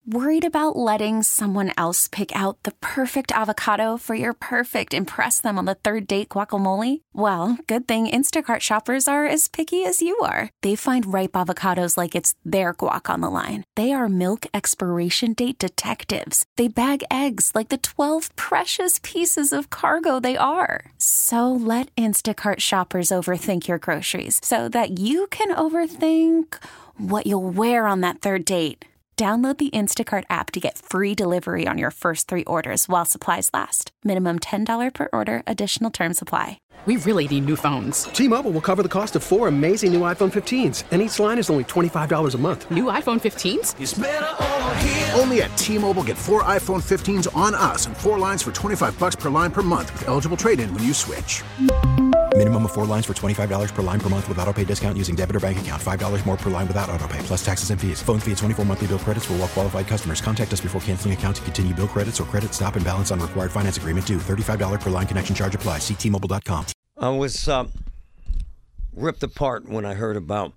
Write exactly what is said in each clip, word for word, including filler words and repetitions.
Worried about letting someone else pick out the perfect avocado for your perfect impress them on the third date guacamole? Well, good thing Instacart shoppers are as picky as you are. They find ripe avocados like it's their guac on the line. They are milk expiration date detectives. They bag eggs like the twelve precious pieces of cargo they are. So let Instacart shoppers overthink your groceries so that you can overthink what you'll wear on that third date. Download the Instacart app to get free delivery on your first three orders while supplies last. Minimum ten dollars per order. Additional terms apply. We really need new phones. T-Mobile will cover the cost of four amazing new iPhone fifteens, and each line is only twenty-five dollars a month. New iPhone fifteens? It's better over here. Only at T-Mobile, get four iPhone fifteens on us and four lines for twenty-five dollars per line per month with eligible trade-in when you switch. Minimum of four lines for twenty-five dollars per line per month with autopay discount using debit or bank account. five dollars more per line without autopay, plus taxes and fees. Phone fee at twenty-four monthly bill credits for well-qualified customers. Contact us before canceling account to continue bill credits or credit stop and balance on required finance agreement due. thirty-five dollars per line connection charge applies. See T Mobile dot com. I was uh, ripped apart when I heard about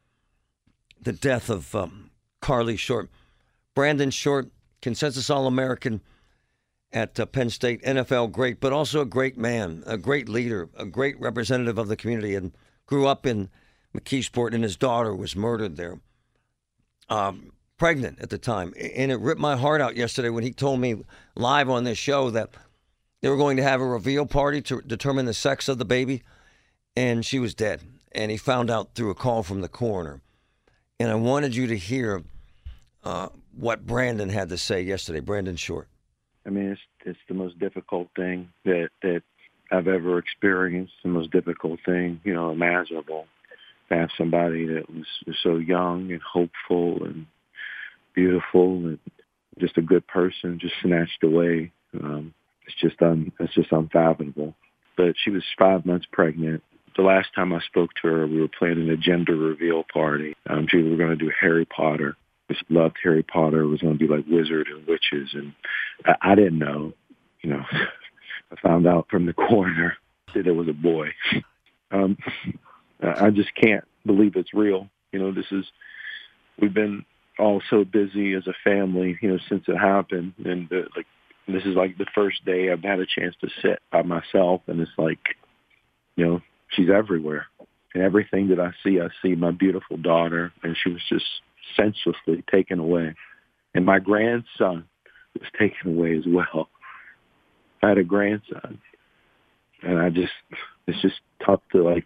the death of um, Carly Short. Brandon Short, consensus All-American at uh, Penn State, N F L great, but also a great man, a great leader, a great representative of the community, and grew up in McKeesport, and his daughter was murdered there, um, pregnant at the time. And it ripped my heart out yesterday when he told me live on this show that they were going to have a reveal party to determine the sex of the baby, and she was dead. And he found out through a call from the coroner. And I wanted you to hear uh, what Brandon had to say yesterday, Brandon Short. I mean, it's it's the most difficult thing that, that I've ever experienced, the most difficult thing, you know, imaginable. To have somebody that was, was so young and hopeful and beautiful and just a good person just snatched away. Um, it's just un, it's just unfathomable. But she was five months pregnant. The last time I spoke to her, we were planning a gender reveal party. Um, she we were going to do Harry Potter. She loved Harry Potter. It was going to be like wizards and witches. And I, I didn't know, you know, I found out from the coroner that it was a boy. Um, I just can't believe it's real. You know, this is, we've been all so busy as a family, you know, since it happened. And uh, like, this is like the first day I've had a chance to sit by myself. And it's like, you know, she's everywhere. And everything that I see, I see my beautiful daughter. And she was just senselessly taken away. And my grandson was taken away as well. I had a grandson. And I just, it's just tough to like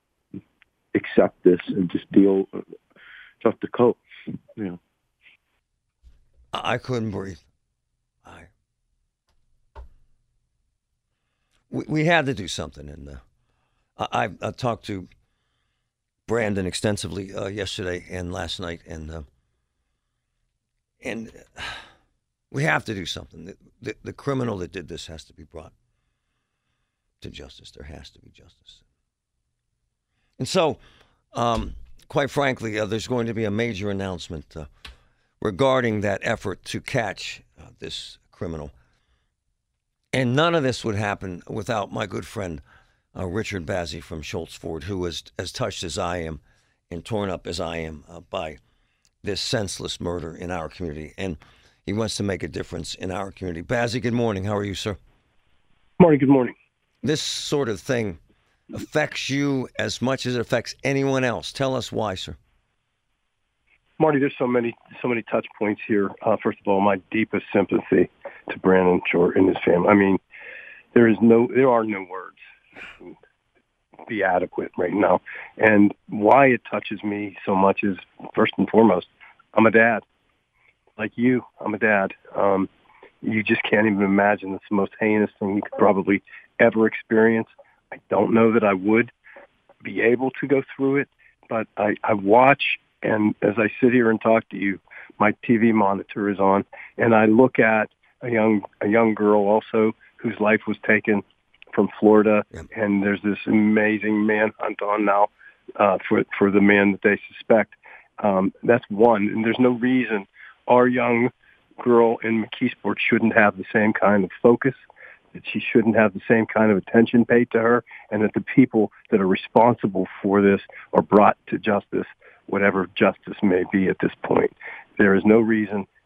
accept this and just deal, tough to cope, you know. I couldn't breathe. I, we, we had to do something. And uh, I, I talked to Brandon extensively uh, yesterday and last night, and uh, and we have to do something. The, the, the criminal that did this has to be brought to justice. There has to be justice. And so, um, quite frankly, uh, there's going to be a major announcement uh, regarding that effort to catch uh, this criminal. And none of this would happen without my good friend, uh, Richard Bazzi from Schultz Ford, who was as touched as I am and torn up as I am uh, by this senseless murder in our community. And he wants to make a difference in our community. Bazzi, good morning. How are you, sir? Morning, good morning. This sort of thing affects you as much as it affects anyone else. Tell us why, sir. Marty, there's so many so many touch points here. Uh, first of all, my deepest sympathy to Brandon Short and his family. I mean, there is no, there are no words to be adequate right now. And why it touches me so much is, first and foremost, I'm a dad. Like you, I'm a dad. Um, you just can't even imagine. It's the most heinous thing you could probably ever experience. I don't know that I would be able to go through it, but I, I watch, and as I sit here and talk to you, my T V monitor is on, and I look at a young a young girl also whose life was taken from Florida, yeah. And there's this amazing manhunt on now uh, for for the man that they suspect. Um, that's one, and there's no reason our young girl in McKeesport shouldn't have the same kind of focus, that she shouldn't have the same kind of attention paid to her, and that the people that are responsible for this are brought to justice, whatever justice may be at this point. There is no reason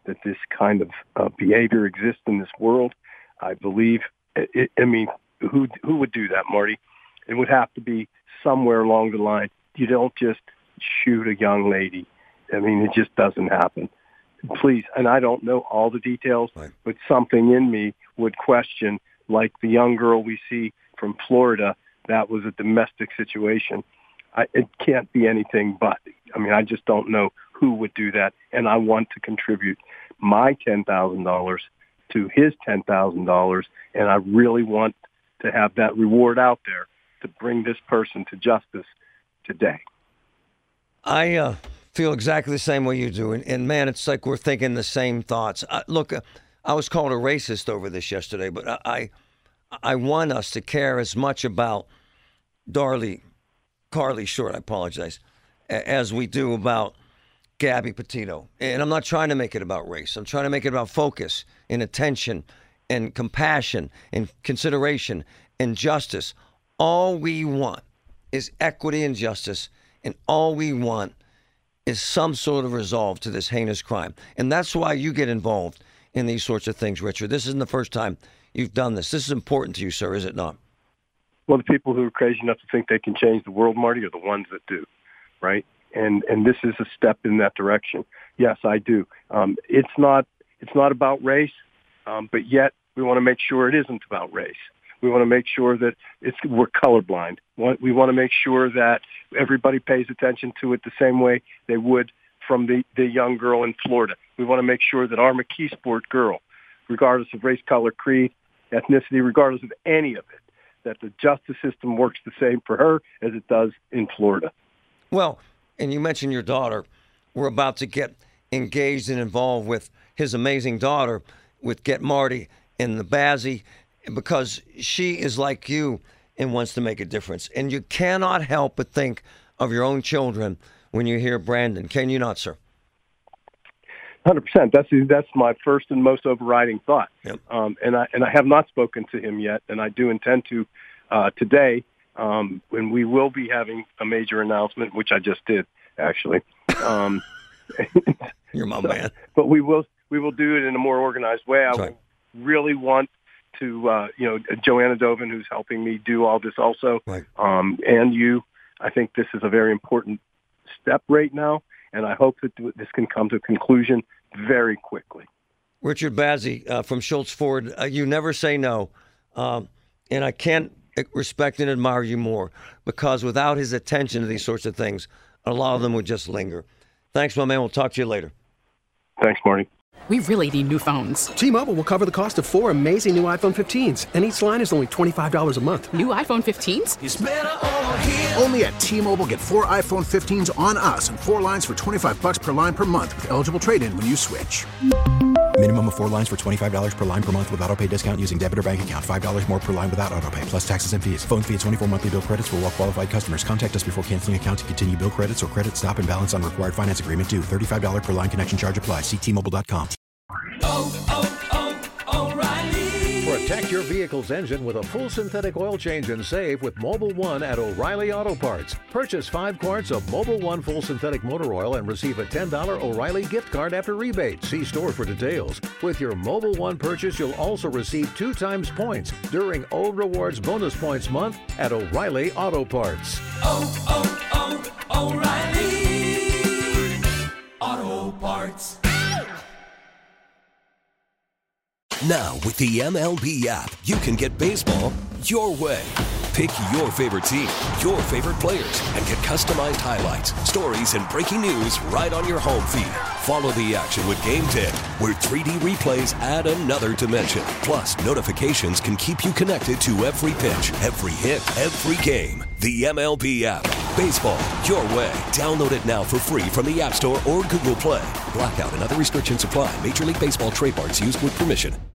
that this kind of uh, behavior exists in this world. I believe, it, I mean, who who would do that, Marty? It would have to be somewhere along the line. You don't just shoot a young lady. I mean, it just doesn't happen. Please, and I don't know all the details, right, but something in me would question, like the young girl we see from Florida, that was a domestic situation. I, it can't be anything but. I mean, I just don't know who would do that, and I want to contribute my ten thousand dollars to his ten thousand dollars, and I really want to have that reward out there to bring this person to justice today. I uh, feel exactly the same way you do, and, and man, it's like we're thinking the same thoughts. Uh, look, uh, I was called a racist over this yesterday, but I, I I want us to care as much about Darlie, Carly Short, I apologize, as we do about Gabby Petito. And I'm not trying to make it about race. I'm trying to make it about focus and attention and compassion and consideration and justice. All we want is equity and justice, and all we want is some sort of resolve to this heinous crime. And that's why you get involved in these sorts of things, Richard. This isn't the first time you've done this. This is important to you, sir, is it not? Well, the people who are crazy enough to think they can change the world, Marty, are the ones that do, right? And and this is a step in that direction. Yes, I do. Um, it's not it's not about race, um, but yet we want to make sure it isn't about race. We want to make sure that it's we're colorblind. We want to make sure that everybody pays attention to it the same way they would from the, the young girl in Florida. We want to make sure that our McKeesport girl, regardless of race, color, creed, ethnicity, regardless of any of it, that the justice system works the same for her as it does in Florida. Well, and you mentioned your daughter. We're about to get engaged and involved with his amazing daughter with Get Marty and the Bazzi, because she is like you and wants to make a difference. And you cannot help but think of your own children when you hear Brandon. Can you not, sir? one hundred percent. That's that's my first and most overriding thought. Yep. Um, and I and I have not spoken to him yet, and I do intend to uh, today. Um, when we will be having a major announcement, which I just did, actually. Um, You're my so, man. But we will we will do it in a more organized way. That's I right. really want to, uh, you know, Joanna Dovin, who's helping me do all this also, right. um, and you. I think this is a very important step right now, and I hope that this can come to a conclusion very quickly. Richard Bazzi uh, from Schultz Ford, uh, you never say no, um, and I can't respect and admire you more, because without his attention to these sorts of things, a lot of them would just linger. Thanks, my man. We'll talk to you later. Thanks, Marty. We really need new phones. T-Mobile will cover the cost of four amazing new iPhone fifteens, and each line is only twenty-five dollars a month. New iPhone fifteens? It's better over here. Only at T-Mobile, get four iPhone fifteens on us and four lines for twenty-five dollars per line per month with eligible trade-in when you switch. Minimum of four lines for twenty-five dollars per line per month with autopay discount using debit or bank account. five dollars more per line without autopay, plus taxes and fees. Phone fee at twenty-four monthly bill credits for well-qualified customers. Contact us before canceling account to continue bill credits or credit stop and balance on required finance agreement due. thirty-five dollars per line connection charge applies. See T Mobile dot com. Oh, oh, oh, O'Reilly. Protect your vehicle's engine with a full synthetic oil change and save with Mobil one at O'Reilly Auto Parts. Purchase five quarts of Mobil one full synthetic motor oil and receive a ten dollars O'Reilly gift card after rebate. See store for details. With your Mobil one purchase, you'll also receive two times points during O Rewards Bonus Points Month at O'Reilly Auto Parts. Oh, oh, oh, O'Reilly Auto Parts. Now, with the M L B app, you can get baseball your way. Pick your favorite team, your favorite players, and get customized highlights, stories, and breaking news right on your home feed. Follow the action with Game ten, where three D replays add another dimension. Plus, notifications can keep you connected to every pitch, every hit, every game. The M L B app. Baseball your way. Download it now for free from the App Store or Google Play. Blackout and other restrictions apply. Major League Baseball trademarks used with permission.